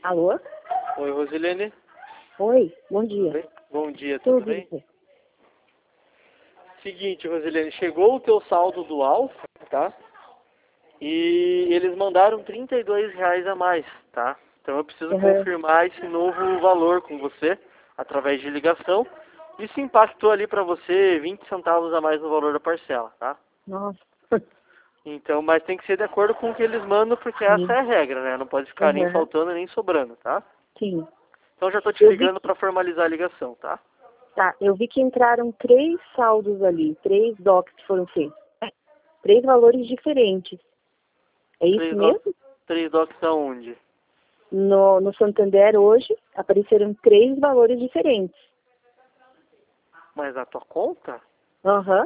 Alô? Oi, Rosilene. Oi, bom dia. Oi. Bom dia, tudo bem? Bem? Seguinte, Rosilene, chegou o teu saldo do Alfa, tá? E eles mandaram R$ 32 a mais, tá? Então eu preciso confirmar esse novo valor com você, através de ligação. Isso impactou ali pra você 20 centavos a mais no valor da parcela, tá? Nossa. Então, mas tem que ser de acordo com o que eles mandam, porque essa é a regra, né? Não pode ficar nem faltando nem sobrando, tá? Sim. Então já tô te ligando pra formalizar a ligação, tá? Tá, eu vi que entraram 3 saldos ali, 3 DOCs que foram feitos. 3 valores diferentes. É isso mesmo? 3 docs aonde? No Santander hoje apareceram 3 valores diferentes. Mas a tua conta? Aham.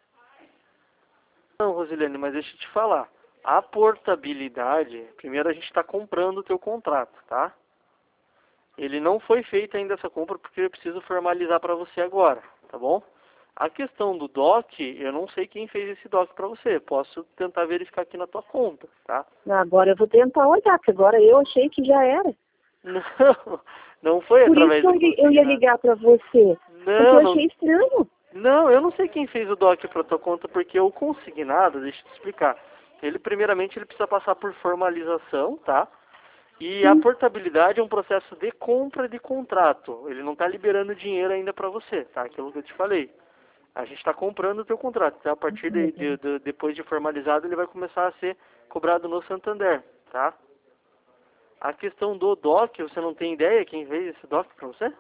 Não, Rosilene, mas deixa eu te falar. A portabilidade, primeiro a gente está comprando o teu contrato, tá? Ele não foi feita ainda essa compra porque eu preciso formalizar para você agora, tá bom? A questão do DOC, eu não sei quem fez esse DOC para você. Posso tentar verificar aqui na tua conta, tá? Agora eu vou tentar olhar, porque agora eu achei que já era. Não, não foi Por através isso do que eu ia consignado. ligar para você. Porque eu achei estranho. Não, eu não sei quem fez o DOC para tua conta, porque o consignado, deixa eu te explicar. Ele primeiramente ele precisa passar por formalização, tá? E a portabilidade é um processo de compra de contrato. Ele não está liberando dinheiro ainda para você, tá? Aquilo que eu te falei. A gente está comprando o teu contrato, tá? A partir depois de formalizado, ele vai começar a ser cobrado no Santander, tá? A questão do DOC, você não tem ideia quem fez esse DOC para você?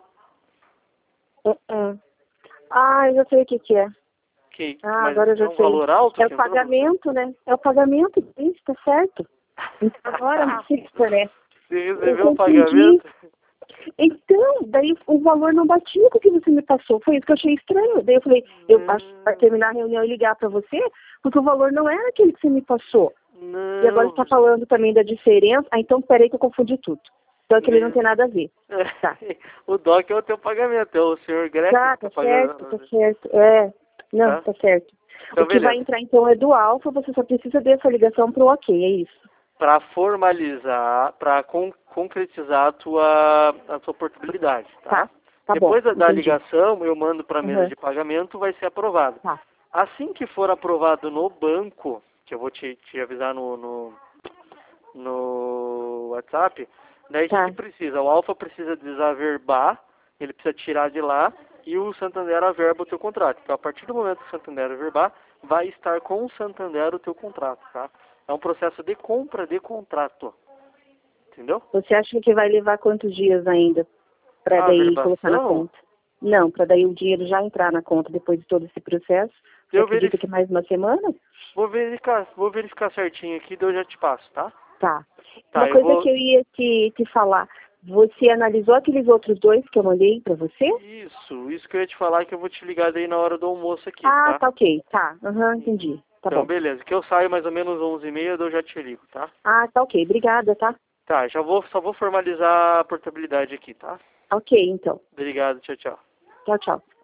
Ah, eu já sei o que é. Mas Agora eu é já um sei. valor alto? É o pagamento, né? É o pagamento, isso, tá certo. Então agora não fica, né? Você Eu recebeu o confundi. pagamento? Então, daí o valor não batia com o que você me passou. Foi isso que eu achei estranho. Daí eu falei, eu acho que vai terminar a reunião e ligar para você, porque o valor não era aquele que você me passou. Não. E agora você está falando também da diferença. Ah, então peraí que eu confundi tudo. Então aquele não tem nada a ver. Tá. O DOC é o teu pagamento, é o senhor Greco que Tá tá pagando. certo, tá certo. Não, tá certo. Então, O que vai entrar então é do Alfa, você só precisa dessa ligação pro OK, é isso. Para formalizar, para concretizar a tua portabilidade, tá? Depois Bom, da ligação, eu mando para a mesa de pagamento, vai ser aprovado. Tá. Assim que for aprovado no banco, que eu vou te avisar no WhatsApp, daí o que precisa? O Alfa precisa desaverbar, ele precisa tirar de lá, e o Santander averba o teu contrato. Então, a partir do momento que o Santander averbar, vai estar com o Santander o teu contrato, tá? É um processo de compra de contrato. Entendeu? Você acha que vai levar quantos dias ainda para daí colocar na conta? Não, para daí o dinheiro já entrar na conta depois de todo esse processo. Você acredita que mais uma semana? Vou verificar certinho aqui, daí eu já te passo, tá? Tá. Uma coisa que eu ia te falar. Você analisou aqueles outros 2 que eu mandei para você? Isso que eu ia te falar, que eu vou te ligar daí na hora do almoço aqui, tá? Tá ok, tá. Entendi. Tá então, bom. beleza. Que eu saio mais ou menos 11h30, daí eu já te ligo, tá? Tá ok. Obrigada, tá? Tá, só vou formalizar a portabilidade aqui, tá? Ok, então. Obrigado, tchau, tchau. Tchau, tchau.